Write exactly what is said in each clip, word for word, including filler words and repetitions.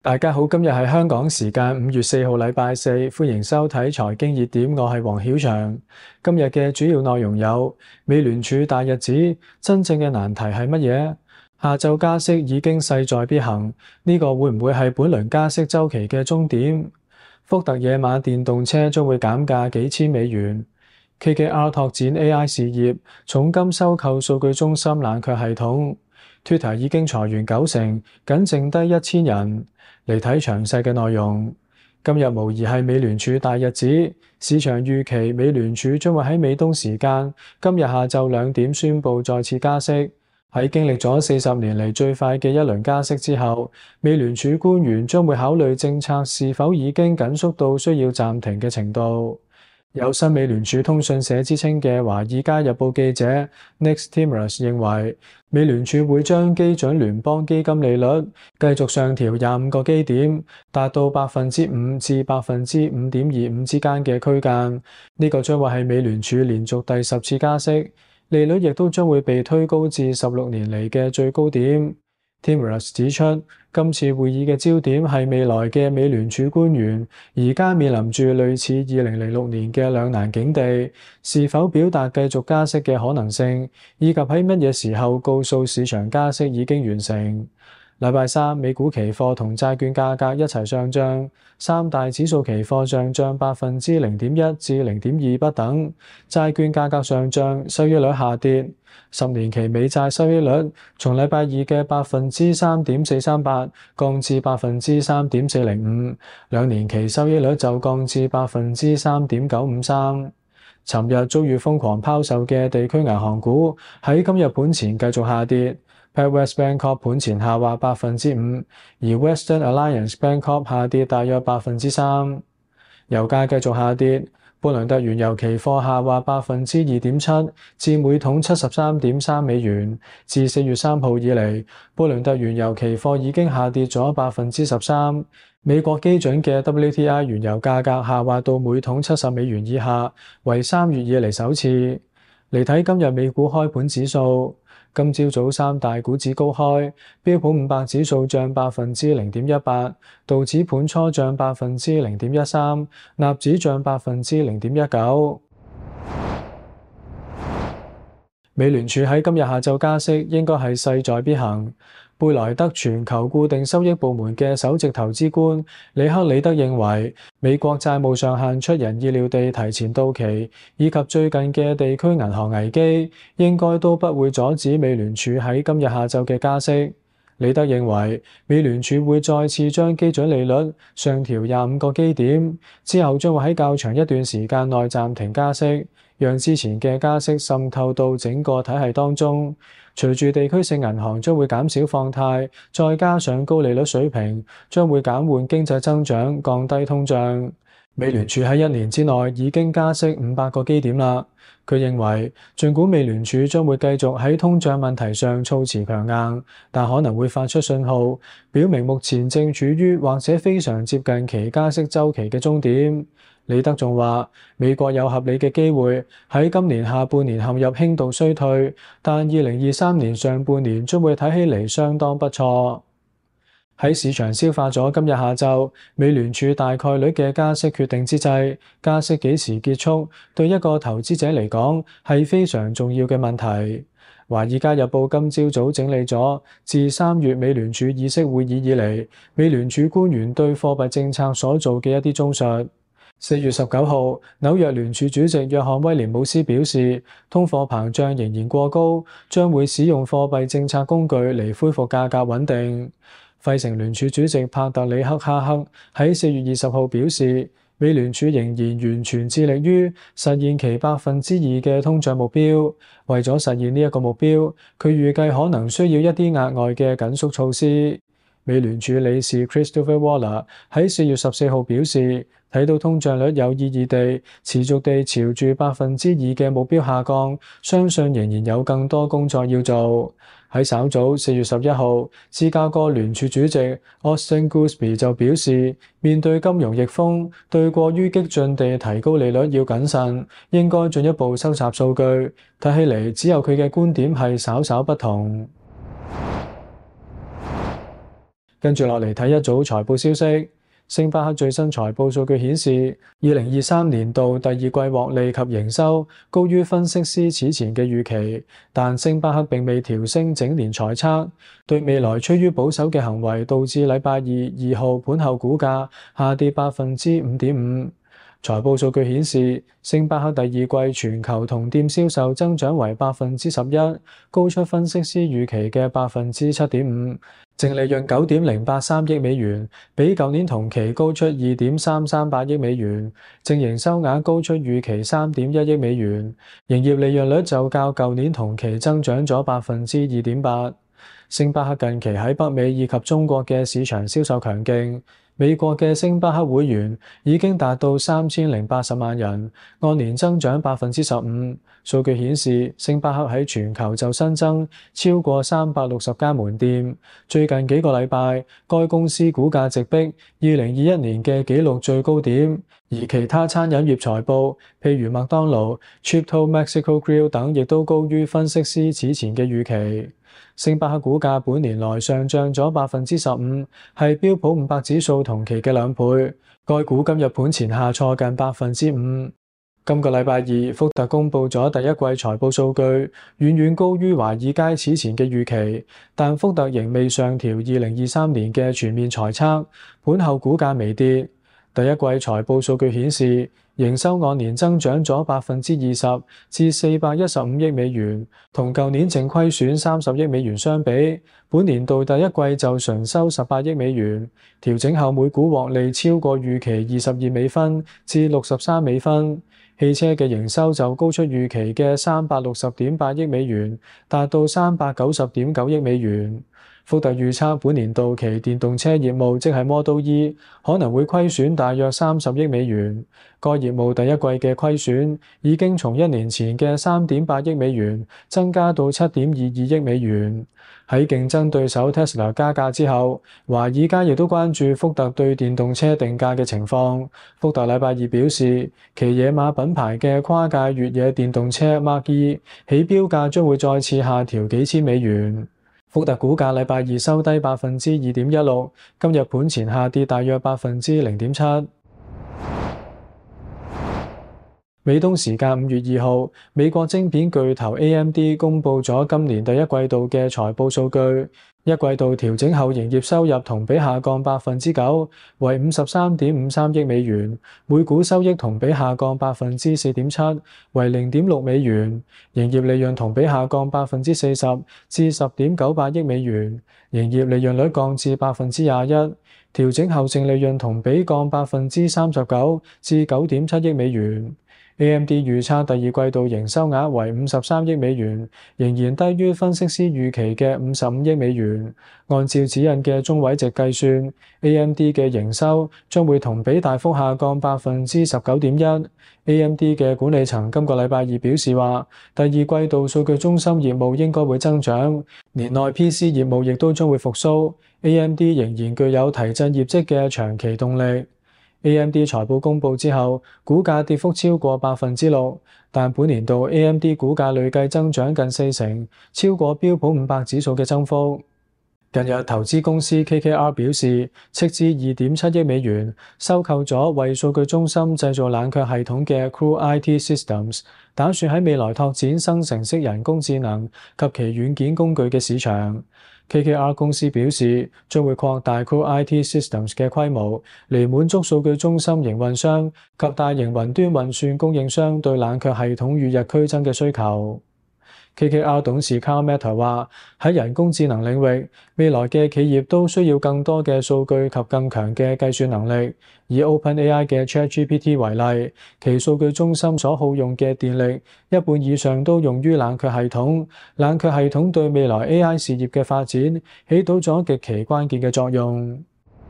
大家好，今日係香港時間五月四號禮拜四，歡迎收睇財經熱點，我係黃曉翔。今日嘅主要內容有：美聯儲大日子，真正嘅難題係乜嘢？下晝加息已經勢在必行，呢個會唔會係本輪加息週期嘅終點？福特野馬電動車將會減價幾千美元。K K R 拓展 A I 事業，重金收購數據中心冷卻系統。Twitter 已經裁員九成，僅剩低一千人。嚟睇詳細嘅內容。今日無疑係美聯儲大日子，市場預期美聯儲將會喺美東時間今日下晝兩點宣布再次加息。喺經歷咗四十年嚟最快嘅一輪加息之後，美聯儲官員將會考慮政策是否已經緊縮到需要暫停嘅程度。有新美聯儲通訊社之稱嘅《華爾街日報》記者 Nick Timiraos 認為，美聯儲會將基準聯邦基金利率繼續上調廿五個基點，達到百分之五至百分之五點二五之間嘅區間。呢、這個將會係美聯儲連續第十次加息，利率亦都將會被推高至十六年嚟嘅最高點。Timiraos 指出，今次會議嘅焦點係未來嘅美聯儲官員而家面臨住類似二零零六年嘅兩難境地，是否表達繼續加息嘅可能性，以及喺乜嘢時候告訴市場加息已經完成。禮拜三，美股期貨同債券價格一齊上漲，三大指數期貨上漲百分之零點一至零點二不等，債券價格上漲，收益率下跌。十年期美債收益率從禮拜二嘅百分之三點四三八降至百分之三點四零五，兩年期收益率就降至百分之三點九五三。尋日遭遇瘋狂拋售嘅地區銀行股喺今日盤前繼續下跌。PacWest Bancorp 盤前下滑百分之五，而 Western Alliance Bancorp 下跌大約百分之三。油價繼續下跌，布倫特原油期貨下滑百分之二點七，至每桶七十三點三美元。自四月三號以嚟，布倫特原油期貨已經下跌咗百分之十三。美國基準嘅 W T I 原油價格下滑到每桶七十美元以下，為三月以嚟首次。嚟睇今日美股開盤指數。今朝早三大股指高開，標普五百指數漲百分之零點一八，道指盤初漲百分之零點一三，納指漲百分之零點一九。美聯儲喺今日下晝加息，應該係勢在必行。貝萊德全球固定收益部門嘅首席投資官里克里德認為，美國債務上限出人意料地提前到期，以及最近嘅地區銀行危機，應該都不會阻止美聯儲喺今日下晝嘅加息。里德認為，美聯儲會再次將基準利率上調廿五個基點，之後將會喺較長一段時間內暫停加息，讓之前嘅加息滲透到整個體系當中。隨住地區性銀行將會減少放貸，再加上高利率水平，將會減緩經濟增長，降低通脹。美聯儲喺一年之內已經加息五百個基點啦。佢認為，儘管美聯儲將會繼續喺通脹問題上措辭強硬，但可能會發出信號，表明目前正處於或者非常接近其加息週期嘅終點。里德仲話，美國有合理嘅機會喺今年下半年陷入輕度衰退，但二零二三年上半年將會睇起嚟相當不錯。喺市場消化咗今日下晝美聯儲大概率嘅加息決定之際，加息幾時結束，對一個投資者嚟講係非常重要嘅問題。華爾街日報今朝早整理咗自三月美聯儲議息會議以嚟，美聯儲官員對貨幣政策所做嘅一啲綜述。四月十九號，紐約聯儲主席約翰威廉姆斯表示，通貨膨脹仍然過高，將會使用貨幣政策工具嚟恢復價格穩定。費城聯儲主席帕特里克哈克喺四月二十號表示，美聯儲仍然完全致力於實現其百分之二嘅通脹目標。為咗實現呢一個目標，佢預計可能需要一啲額外嘅緊縮措施。美聯儲理事 Christopher Waller 喺四月十四號表示，睇到通脹率有意義地持續地朝住百分之二嘅目標下降，相信仍然有更多工作要做。喺稍早四月十一號，芝加哥聯儲主席 Austin Goolsbee 就表示，面對金融逆風，對過於激進地提高利率要謹慎，應該進一步收集數據。睇起嚟，只有佢嘅觀點係稍稍不同。 跟住落嚟睇一組財報消息。星巴克最新財報數據顯示，二零二三年度第二季獲利及營收高於分析師此前嘅預期，但星巴克並未調升整年財測。對未來趨於保守嘅行為，導致禮拜二二號盤後股價下跌百分之五點五。財報數據顯示，星巴克第二季全球同店銷售增長為百分之十一，高出分析師預期嘅百分之七點五。淨利潤九點零八三億美元，比舊年同期高出二點三三八億美元，淨營收額高出預期三點一億美元，營業利潤率就較舊年同期增長咗百分之二點八。星巴克近期喺北美以及中國嘅市場銷售強勁。美國嘅星巴克會員已經達到三千零八十萬人，按年增長百分之十五。數據顯示，星巴克喺全球就新增超過三百六十間門店。最近幾個禮拜，該公司股價直逼二零二一年嘅紀錄最高點，而其他餐飲業財報，譬如麥當勞、Chipto Mexico Grill 等，亦都高於分析師此前嘅預期。星巴克股價本年來上漲咗百分之十五，係標普五百指數同期嘅兩倍。該股今日盤前下挫近百分之五。今個禮拜二，福特公佈咗第一季財報數據，遠遠高於華爾街此前嘅預期，但福特仍未上調二零二三年嘅全面財測，盤後股價微跌。第一季財報數據顯示，營收按年增長咗百分之二十至四百一十五億美元，同舊年淨虧損三十億美元相比，本年度第一季就純收十八億美元，調整後每股獲利超過預期二十二美分至六十三美分。汽車嘅營收就高出預期嘅三百六十點八億美元，達到三百九十點九億美元。福特預測本年度其電動車業務即係 Model E 可能會虧損大約三十億美元。該業務第一季嘅虧損已經從一年前嘅三點八億美元增加到七點二二億美元。喺競爭對手 Tesla 加價之後，華爾街亦都關注福特對電動車定價嘅情況。福特禮拜二表示，其野馬品牌嘅跨界越野電動車 Mark E 起標價將會再次下調幾千美元。福特股價禮拜二收低百分之二點一六，今日盤前下跌大約百分之零點七。美東時間五月二號，美國晶片巨頭 A M D 公佈咗今年第一季度嘅財報數據。一季度調整後營業收入同比下降百分之九，為五十三點五三億美元，每股收益同比下降百分之四點七，為零點六美元，營業利潤同比下降百分之四十至十點九八億美元，營業利潤率降至百分之廿一，調整後淨利潤同比降百分之三十九至九點七億美元。A M D 預測第二季度營收額為五十三億美元，仍然低於分析師預期嘅五十五億美元。按照指引嘅中位值計算 ，A M D 嘅營收將會同比大幅下降百分之十九點一。A M D 嘅管理層今個禮拜二表示話，第二季度數據中心業務應該會增長，年內 P C 業務亦都將會復甦。A M D 仍然具有提振業績嘅長期動力。A M D 財報公佈之後，股價跌幅超過百分之六，但本年度 A M D 股價累計增長近四成，超過標普五百指數嘅增幅。近日，投資公司 K K R 表示，斥資二點七億美元收購咗為數據中心製造冷卻系統嘅 Crew I T Systems， 打算喺未來拓展生成式人工智能及其軟件工具嘅市場。K K R 公司表示，將會擴大 Crew I T Systems 嘅規模，嚟滿足數據中心營運商及大型雲端運算供應商對冷卻系統與日俱增嘅需求。K K R 董事 Carl Matter 話：喺人工智能領域，未來嘅企業都需要更多嘅數據及更強嘅計算能力。以 OpenAI 嘅 ChatGPT 為例，其數據中心所耗用嘅電力，一半以上都用於冷卻系統。冷卻系統對未來 A I 事業嘅發展起到咗極其關鍵嘅作用。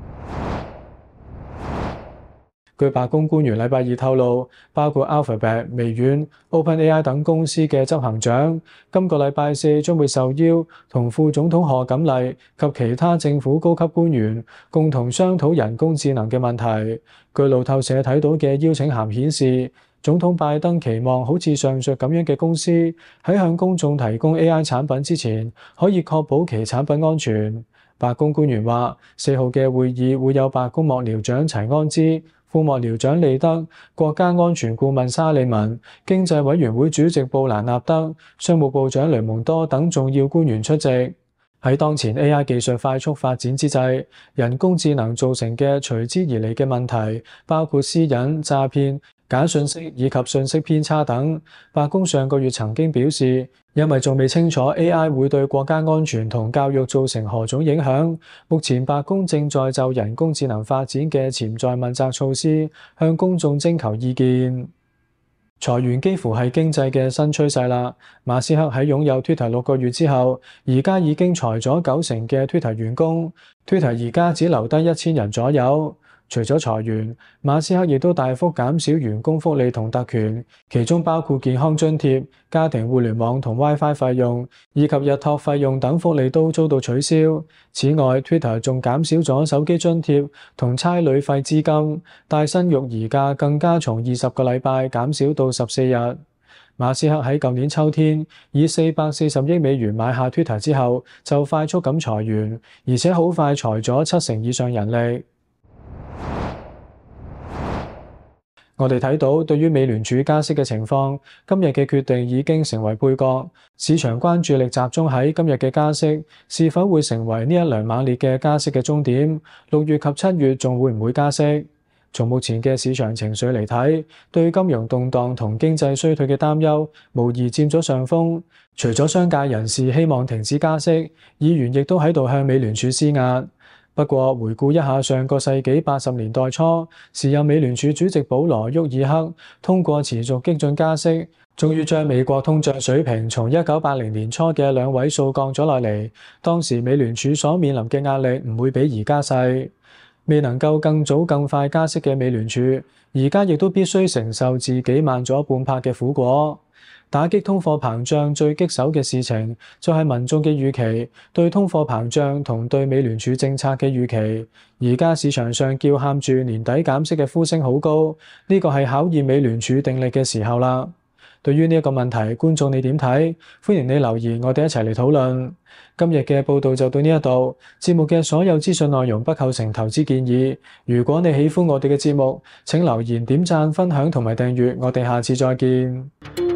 據白宮官員禮拜二透露，包括 Alphabet、微軟、OpenAI 等公司嘅執行長，今個禮拜四將會受邀同副總統賀錦麗及其他政府高級官員共同商討人工智能嘅問題。據路透社睇到嘅邀請函顯示，總統拜登期望好似上述咁樣嘅公司喺向公眾提供 A I 產品之前，可以確保其產品安全。 白宮官員話，四號嘅會議會有白宮幕僚長齊安茲、副幕僚長利德、國家安全顧問沙利文、經濟委員會主席布蘭納德、商務部長雷蒙多等重要官員出席。喺當前 A I 技術快速發展之際，人工智能造成嘅隨之而嚟嘅問題，包括私隱、詐騙、假信息以及信息偏差等。白宮上個月曾經表示，因為仲未清楚 A I 會對國家安全同教育造成何種影響，目前白宮正在就人工智能發展嘅潛在問責措施向公眾徵求意見。裁員幾乎係經濟嘅新趨勢啦。馬斯克喺擁有 Twitter 六個月之後，而家已經裁咗九成嘅 Twitter 員工 ，Twitter 而家只留低一千人左右。除咗裁員，馬斯克亦都大幅減少員工福利同特權，其中包括健康津貼、家庭互聯網同 WiFi 費用，以及日托費用等福利都遭到取消。此外 ，Twitter 仲減少咗手機津貼同差旅費資金，帶薪育兒假更加從二十個禮拜減少到十四日。馬斯克喺舊年秋天以四百四十億美元買下 Twitter 之後，就快速咁裁員，而且好快裁咗七成以上人力。我哋睇到，對於美聯儲加息嘅情況，今日嘅決定已經成為配角。市場關注力集中喺今日嘅加息是否會成為呢一輪猛烈嘅加息嘅終點。六月及七月仲會唔會加息？從目前嘅市場情緒嚟睇，對金融動盪同經濟衰退嘅擔憂無疑佔咗上風。除咗商界人士希望停止加息，議員亦都喺度向美聯儲施壓。不過，回顧一下上個世紀八十年代初，時任美聯儲主席保羅·沃爾克通過持續激進加息，終於將美國通脹水平從一九八零年初嘅兩位數降咗落嚟。當時美聯儲所面臨嘅壓力唔會比而家細。未能夠更早更快加息嘅美聯儲，而家亦都必須承受自己慢咗半拍嘅苦果。打擊通貨膨脹最棘手嘅事情，就係民眾嘅預期，對通貨膨脹同對美聯儲政策嘅預期。而家市場上叫喊住年底減息嘅呼聲好高，呢個係考驗美聯儲定力嘅時候啦。對於呢一個問題，觀眾你點睇？歡迎你留言，我哋一齊嚟討論。今日嘅報道就到呢一度，節目嘅所有資訊內容不構成投資建議。如果你喜歡我哋嘅節目，請留言、點讚、分享同埋訂閱。我哋下次再見。